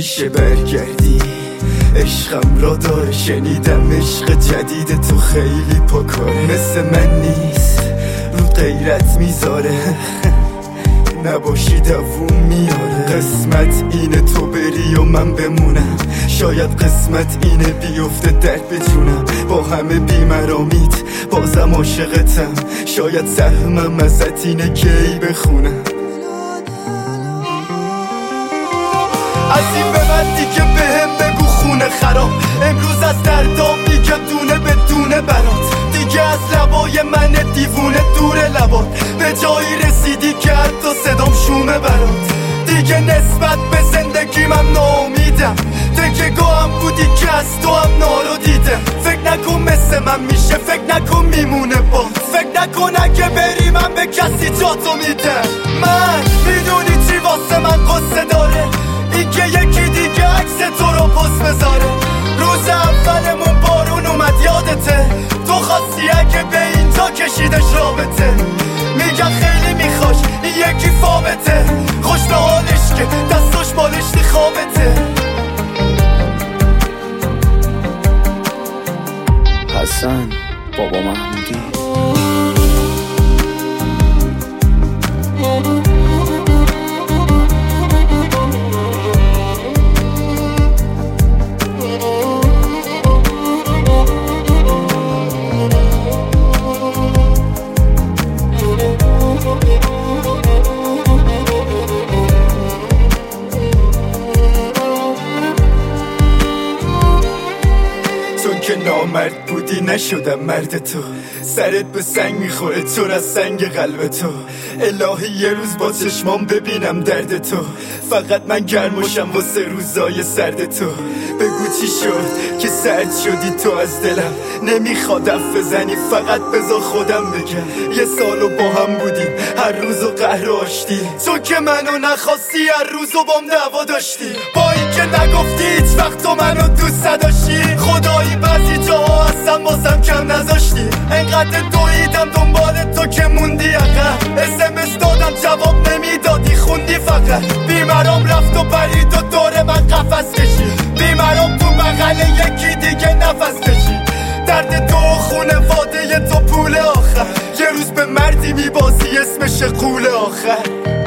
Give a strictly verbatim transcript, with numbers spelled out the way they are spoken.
میشه برگردی؟ عشقم را داره، شنیدم عشق جدید تو خیلی پاکاره، مثل من نیست رو غیرت میذاره نباشی دووم میاره. قسمت اینه تو بری و من بمونم، شاید قسمت اینه بیفته درد به جونم. با همه بیمرامیت بازم عاشقتم، شاید سهمم ازت اینه که ای بخونم. از این به بعد دیگه بهم بگو خونه خراب، امروز از دردام میگم دونه به دونه برات. دیگه از لبای من دیوونه دور لبات، به جایی رسیدی که حتی صدام شومه برات. دیگه نسبت به زندگی من ناامیدم، دیگه گاهم بودی که از تو هم نارو دیدم. فکر نکن مثل من میشه، فکر نکن میمونه باز، فکر نکن اگه بری من به کسی جاتو میدم. من میدونی چی واسه من قصه داره، این که یکی دیگه عکس تو رو پست بذاره. روز اولمون بارون اومد یادته، تو خواستی اگه به اینجا کشیدش رابطه. میگن خیلی میخواش این یکی فابته، خوش به حالش که دستاش بالشتی خوابته. حسن بابا محمودی که نامرد بودی نشدم مرد تو، سرت به سنگ میخوره چون از سنگ قلب تو. الهی یه روز با چشمام ببینم درد تو، فقط من گرمشم واسه روزای سرد تو. بگو چی شد که سرد شدی تو از دلم، نمیخواد حرف بزنی فقط بذار خودم بگم. یه سالو با هم بودیم هر روزو قهر آشتی، چون که منو نخواستی هر روزو بام دعوا داشتی. با این که نگفتی هیچ وقت تو منو دوست داشتی، خدایی بعضی جاها اصلا بازم کم نذاشتی. انقدر دویدم دنبال تو که موندی عقب، اس ام اس دادم جواب نمیدادی خوندی فقط. بیمرام رفت و پرید و دور من قفس کشید، بیمرام تو بغل یکی دیگه نفس کشید. درد تو خونواده تو پول آخر، یه روز به مردی میبازی اسمش قول آخر.